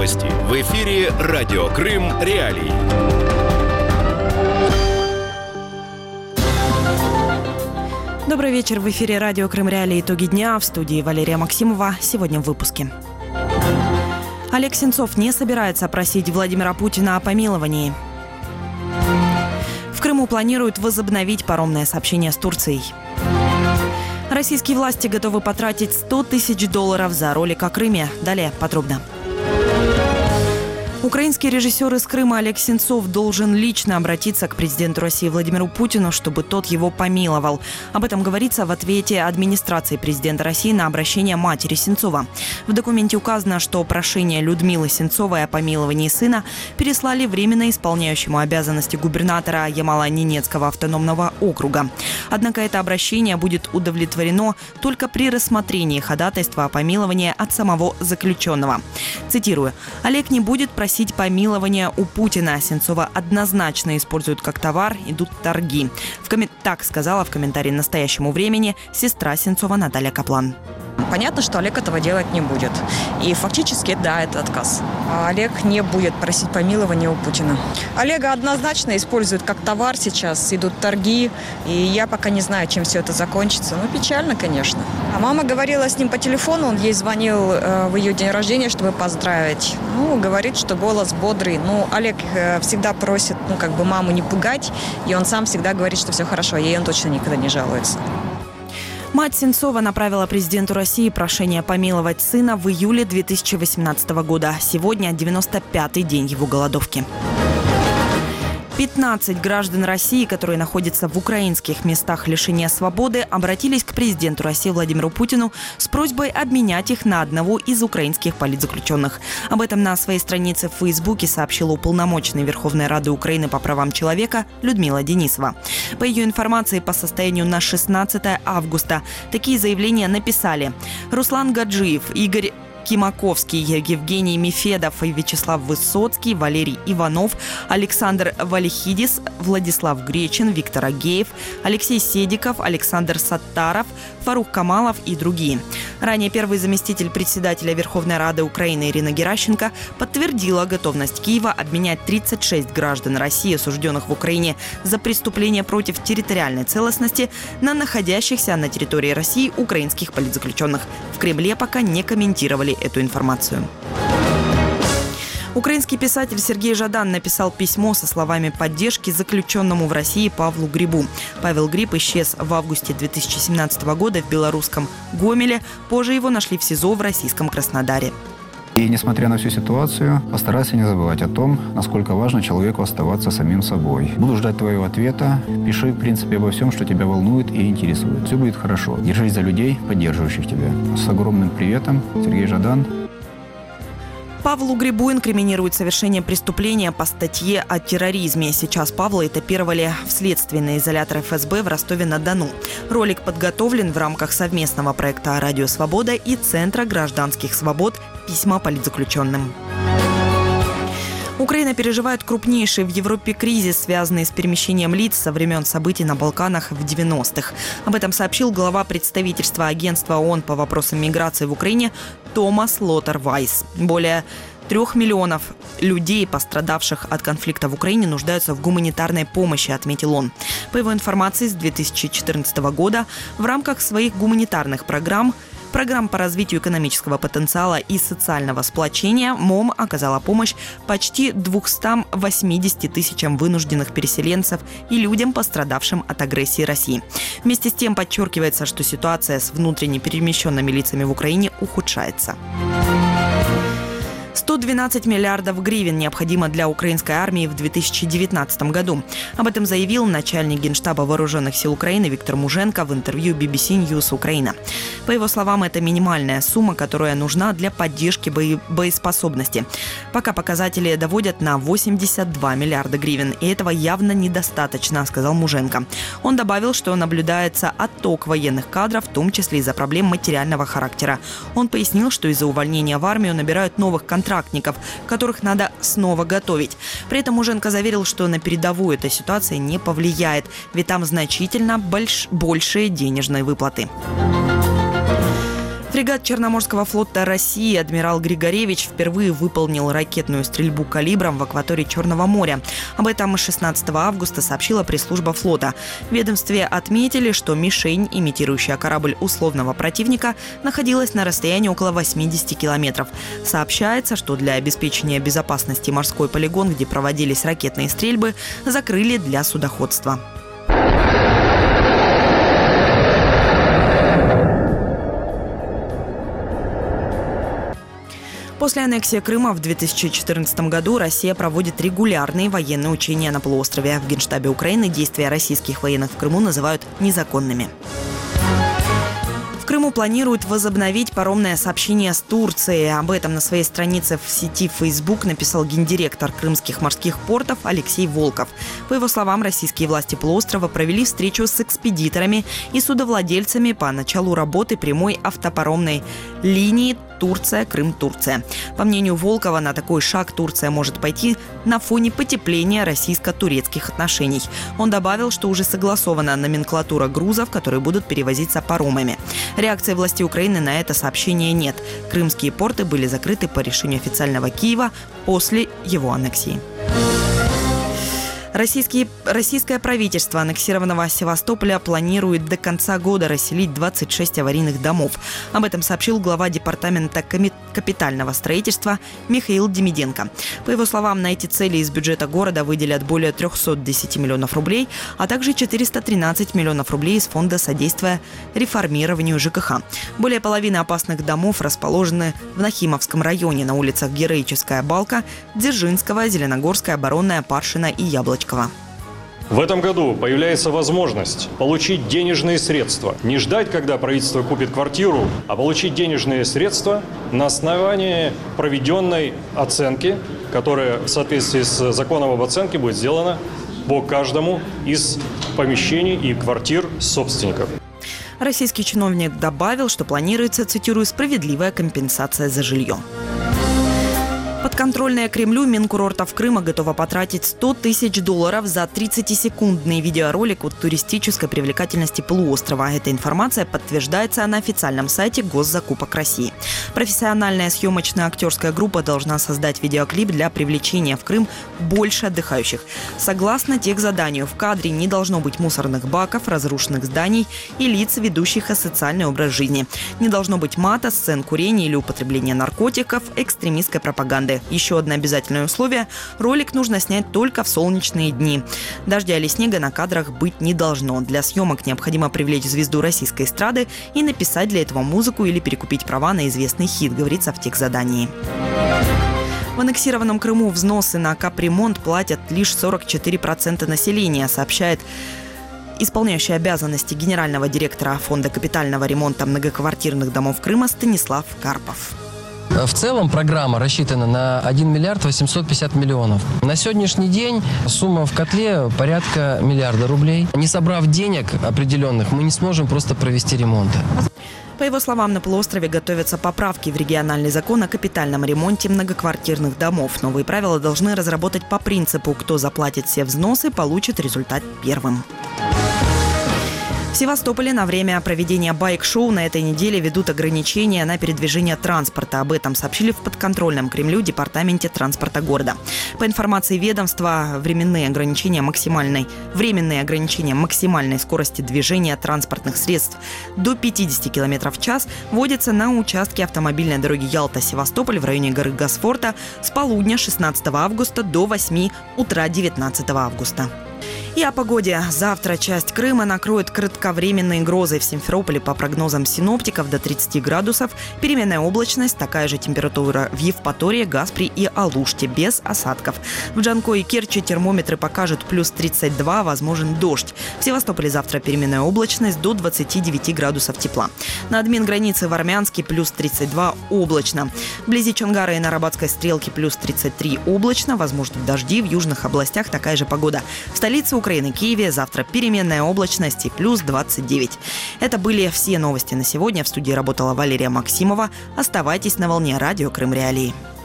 Новости. В эфире Радио Крым Реалии. Добрый вечер. В эфире Радио Крым Реалии. Итоги дня. В студии Валерия Максимова. Сегодня в выпуске. Олег Сенцов не собирается просить Владимира Путина о помиловании. В Крыму планируют возобновить паромное сообщение с Турцией. Российские власти готовы потратить $100 тысяч за ролик о Крыме. Далее подробно. Украинский режиссер из Крыма Олег Сенцов должен лично обратиться к президенту России Владимиру Путину, чтобы тот его помиловал. Об этом говорится в ответе администрации президента России на обращение матери Сенцова. В документе указано, что прошение Людмилы Сенцовой о помиловании сына переслали временно исполняющему обязанности губернатора Ямало-Ненецкого автономного округа. Однако это обращение будет удовлетворено только при рассмотрении ходатайства о помиловании от самого заключенного. Цитирую: «Олег не будет просить помилования у Путина. Сенцова однозначно используют как товар, идут торги». Так сказала в комментарии «Настоящему времени» сестра Сенцова Наталья Каплан. Понятно, что Олег этого делать не будет. И фактически, да, это отказ. Олег не будет просить помилования у Путина. Олега однозначно используют как товар сейчас, идут торги. И я пока не знаю, чем все это закончится. Ну, печально, конечно. А мама говорила с ним по телефону, он ей звонил в ее день рождения, чтобы поздравить. Ну, говорит, что голос бодрый. Ну, Олег всегда просит, маму не пугать. И он сам всегда говорит, что все хорошо. Ей он точно никогда не жалуется. Мать Сенцова направила президенту России прошение помиловать сына в июле 2018 года. Сегодня 95-й день его голодовки. 15 граждан России, которые находятся в украинских местах лишения свободы, обратились к президенту России Владимиру Путину с просьбой обменять их на одного из украинских политзаключенных. Об этом на своей странице в Фейсбуке сообщила уполномоченный Верховной Рады Украины по правам человека Людмила Денисова. По ее информации, по состоянию на 16 августа такие заявления написали Руслан Гаджиев, Игорь Кимаковский, Евгений Мефедов, Вячеслав Высоцкий, Валерий Иванов, Александр Валихидис, Владислав Гречин, Виктор Агеев, Алексей Седиков, Александр Саттаров, Фарух Камалов и другие. Ранее первый заместитель председателя Верховной Рады Украины Ирина Геращенко подтвердила готовность Киева обменять 36 граждан России, осужденных в Украине за преступления против территориальной целостности, на находящихся на территории России украинских политзаключенных. В Кремле пока не комментировали эту информацию. Украинский писатель Сергей Жадан написал письмо со словами поддержки заключенному в России Павлу Грибу. Павел Гриб исчез в августе 2017 года в белорусском Гомеле. Позже его нашли в СИЗО в российском Краснодаре. И несмотря на всю ситуацию, постарайся не забывать о том, насколько важно человеку оставаться самим собой. Буду ждать твоего ответа. Пиши, в принципе, обо всем, что тебя волнует и интересует. Все будет хорошо. Держись за людей, поддерживающих тебя. С огромным приветом, Сергей Жадан. Павлу Грибу инкриминируют совершение преступления по статье о терроризме. Сейчас Павла этапировали в следственный изолятор ФСБ в Ростове-на-Дону. Ролик подготовлен в рамках совместного проекта «Радио Свобода» и Центра гражданских свобод «Письма политзаключенным». Украина переживает крупнейший в Европе кризис, связанный с перемещением лиц со времен событий на Балканах в 90-х. Об этом сообщил глава представительства Агентства ООН по вопросам миграции в Украине Томас Лотер-Вайс. Более 3 миллионов людей, пострадавших от конфликта в Украине, нуждаются в гуманитарной помощи, отметил он. По его информации, с 2014 года в рамках своих гуманитарных программ по развитию экономического потенциала и социального сплочения МОМ оказала помощь почти 280 тысячам вынужденных переселенцев и людям, пострадавшим от агрессии России. Вместе с тем подчеркивается, что ситуация с внутренне перемещенными лицами в Украине ухудшается. 112 миллиардов гривен необходимо для украинской армии в 2019 году. Об этом заявил начальник Генштаба Вооруженных сил Украины Виктор Муженко в интервью BBC News Украина. По его словам, это минимальная сумма, которая нужна для поддержки боеспособности. Пока показатели доводят на 82 миллиарда гривен, и этого явно недостаточно, сказал Муженко. Он добавил, что наблюдается отток военных кадров, в том числе из-за проблем материального характера. Он пояснил, что из-за увольнения в армию набирают новых контрактников, которых надо снова готовить. При этом Муженко заверил, что на передовую эта ситуация не повлияет, ведь там значительно большие денежные выплаты. В Фрегат Черноморского флота России «Адмирал Григоревич» впервые выполнил ракетную стрельбу калибром в акватории Черного моря. Об этом 16 августа сообщила пресс-служба флота. В ведомстве отметили, что мишень, имитирующая корабль условного противника, находилась на расстоянии около 80 километров. Сообщается, что для обеспечения безопасности морской полигон, где проводились ракетные стрельбы, закрыли для судоходства. После аннексии Крыма в 2014 году Россия проводит регулярные военные учения на полуострове. В Генштабе Украины действия российских военных в Крыму называют незаконными. В Крыму планируют возобновить паромное сообщение с Турцией. Об этом на своей странице в сети Facebook написал гендиректор крымских морских портов Алексей Волков. По его словам, российские власти полуострова провели встречу с экспедиторами и судовладельцами по началу работы прямой автопаромной линии Турция-Крым-Турция. По мнению Волкова, на такой шаг Турция может пойти на фоне потепления российско-турецких отношений. Он добавил, что уже согласована номенклатура грузов, которые будут перевозиться паромами. Реакции властей Украины на это сообщение нет. Крымские порты были закрыты по решению официального Киева после его аннексии. Российское правительство аннексированного Севастополя планирует до конца года расселить 26 аварийных домов. Об этом сообщил глава департамента капитального строительства Михаил Демиденко. По его словам, на эти цели из бюджета города выделят более 310 миллионов рублей, а также 413 миллионов рублей из фонда содействия реформированию ЖКХ. Более половины опасных домов расположены в Нахимовском районе на улицах Героическая Балка, Дзержинского, Зеленогорская, Оборонная, Паршина и Яблочко. В этом году появляется возможность получить денежные средства. Не ждать, когда правительство купит квартиру, а получить денежные средства на основании проведенной оценки, которая в соответствии с законом об оценке будет сделана по каждому из помещений и квартир собственников. Российский чиновник добавил, что планируется, цитирую, «справедливая компенсация за жилье». Подконтрольная Кремлю Минкурортов Крыма готова потратить $100 тысяч за 30-секундный видеоролик о туристической привлекательности полуострова. Эта информация подтверждается на официальном сайте Госзакупок России. Профессиональная съемочная актерская группа должна создать видеоклип для привлечения в Крым больше отдыхающих. Согласно техзаданию, в кадре не должно быть мусорных баков, разрушенных зданий и лиц, ведущих асоциальный образ жизни. Не должно быть мата, сцен курения или употребления наркотиков, экстремистской пропаганды. Еще одно обязательное условие – ролик нужно снять только в солнечные дни. Дождя или снега на кадрах быть не должно. Для съемок необходимо привлечь звезду российской эстрады и написать для этого музыку или перекупить права на известный хит, говорится в техзадании. В аннексированном Крыму взносы на капремонт платят лишь 44% населения, сообщает исполняющий обязанности генерального директора Фонда капитального ремонта многоквартирных домов Крыма Станислав Карпов. В целом программа рассчитана на 1 миллиард 850 миллионов. На сегодняшний день сумма в котле порядка миллиарда рублей. Не собрав денег определенных, мы не сможем просто провести ремонты. По его словам, на полуострове готовятся поправки в региональный закон о капитальном ремонте многоквартирных домов. Новые правила должны разработать по принципу «кто заплатит все взносы, получит результат первым». В Севастополе на время проведения байк-шоу на этой неделе ведут ограничения на передвижение транспорта. Об этом сообщили в подконтрольном Кремлю департаменте транспорта города. По информации ведомства, временные ограничения максимальной скорости движения транспортных средств до 50 км в час вводятся на участке автомобильной дороги Ялта-Севастополь в районе горы Госфорта с полудня 16 августа до 8 утра 19 августа. И о погоде. Завтра часть Крыма накроет кратковременные грозы. В Симферополе, по прогнозам синоптиков, до 30 градусов. Переменная облачность, такая же температура в Евпатории, Гаспре и Алуште, без осадков. В Джанко и Керчи термометры покажут плюс 32, возможен дождь. В Севастополе завтра переменная облачность до 29 градусов тепла. На админ-границе в Армянске плюс 32, облачно. Вблизи Чонгара и на Арабатской стрелке плюс 33, облачно. Возможны дожди, в южных областях такая же погода. В столице Украины, Киеве, завтра переменная облачность и плюс 29. Это были все новости на сегодня. В студии работала Валерия Максимова. Оставайтесь на волне радио Крым Реалии.